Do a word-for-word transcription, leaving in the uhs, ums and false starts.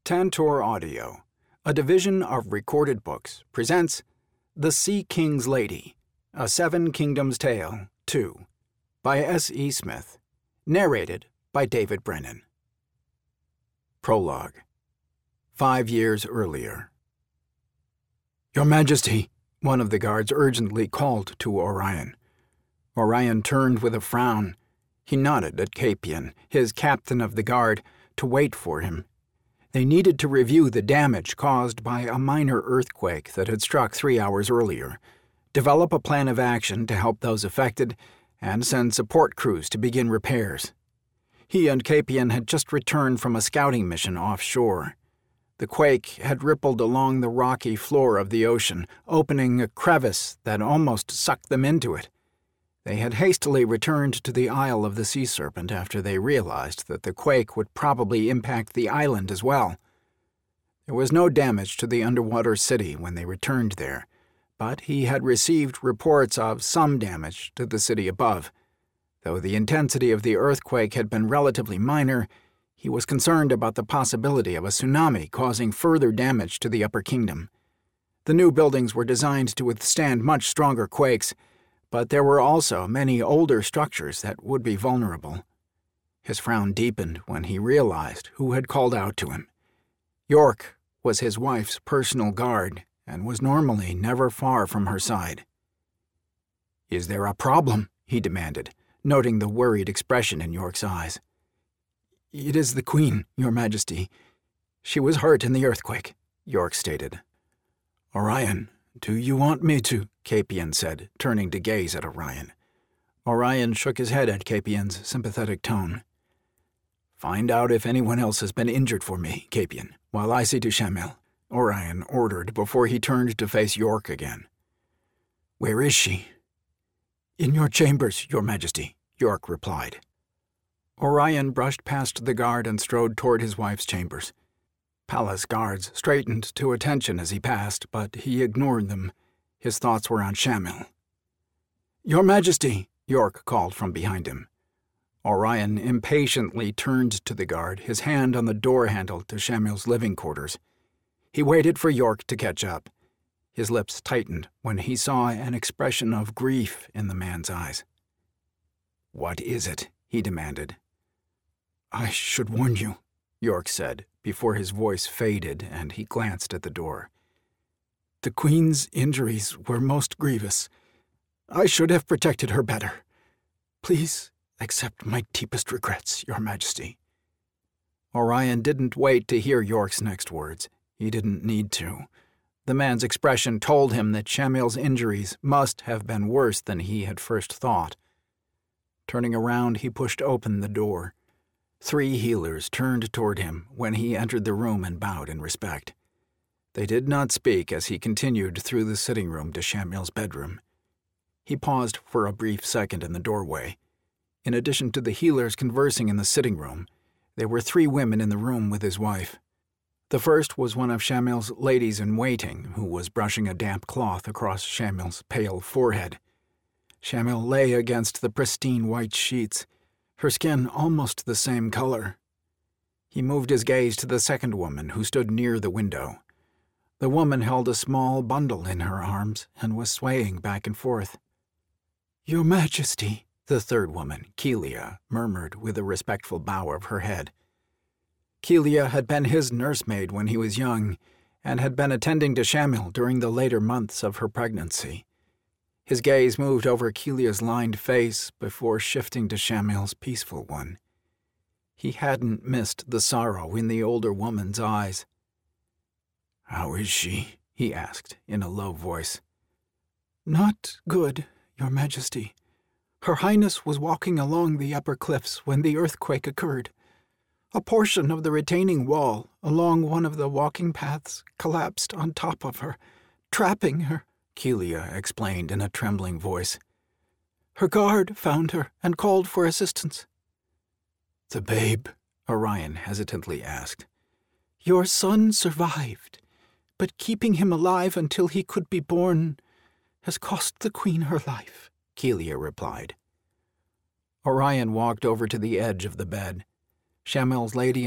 Tantor Audio, a division of Recorded Books, presents The Sea King's Lady, A Seven Kingdoms Tale, two, by S E Smith, narrated by David Brennan. Prologue. Five years earlier. "Your Majesty," one of the guards urgently called to Orion. Orion turned with a frown. He nodded at Capian, his captain of the guard, to wait for him. They needed to review the damage caused by a minor earthquake that had struck three hours earlier, develop a plan of action to help those affected, and send support crews to begin repairs. He and Capian had just returned from a scouting mission offshore. The quake had rippled along the rocky floor of the ocean, opening a crevice that almost sucked them into it. They had hastily returned to the Isle of the Sea Serpent after they realized that the quake would probably impact the island as well. There was no damage to the underwater city when they returned there, but he had received reports of some damage to the city above. Though the intensity of the earthquake had been relatively minor, he was concerned about the possibility of a tsunami causing further damage to the Upper Kingdom. The new buildings were designed to withstand much stronger quakes, but there were also many older structures that would be vulnerable. His frown deepened when he realized who had called out to him. York was his wife's personal guard and was normally never far from her side. "Is there a problem?" he demanded, noting the worried expression in York's eyes. "It is the Queen, Your Majesty. She was hurt in the earthquake," York stated. "Orion, do you want me to?" Capian said, turning to gaze at Orion. Orion shook his head at Capian's sympathetic tone. "Find out if anyone else has been injured for me, Capian, while I see to Shamil," Orion ordered before he turned to face York again. "Where is she?" "In your chambers, Your Majesty," York replied. Orion brushed past the guard and strode toward his wife's chambers. Palace guards straightened to attention as he passed, but he ignored them. His thoughts were on Shamil. "Your Majesty," York called from behind him. Orion impatiently turned to the guard, his hand on the door handle to Shamil's living quarters. He waited for York to catch up. His lips tightened when he saw an expression of grief in the man's eyes. "What is it?" he demanded. "I should warn you," York said, before his voice faded and he glanced at the door. "The Queen's injuries were most grievous. I should have protected her better. Please accept my deepest regrets, Your Majesty." Orion didn't wait to hear York's next words. He didn't need to. The man's expression told him that Shamil's injuries must have been worse than he had first thought. Turning around, he pushed open the door. Three healers turned toward him when he entered the room and bowed in respect. They did not speak as he continued through the sitting room to Shamil's bedroom. He paused for a brief second in the doorway. In addition to the healers conversing in the sitting room, there were three women in the room with his wife. The first was one of Shamil's ladies-in-waiting, who was brushing a damp cloth across Shamil's pale forehead. Shamil lay against the pristine white sheets, her skin almost the same color. He moved his gaze to the second woman, who stood near the window. The woman held a small bundle in her arms and was swaying back and forth. "Your Majesty," the third woman, Kelia, murmured with a respectful bow of her head. Kelia had been his nursemaid when he was young and had been attending to Shamil during the later months of her pregnancy. His gaze moved over Kelia's lined face before shifting to Shamil's peaceful one. He hadn't missed the sorrow in the older woman's eyes. "How is she?" he asked in a low voice. "Not good, Your Majesty. Her Highness was walking along the upper cliffs when the earthquake occurred. A portion of the retaining wall along one of the walking paths collapsed on top of her, trapping her," Kelia explained in a trembling voice. "Her guard found her and called for assistance." "The babe?" Orion hesitantly asked. "Your son survived, but keeping him alive until he could be born has cost the Queen her life," Kelia replied. Orion walked over to the edge of the bed. Shamil's lady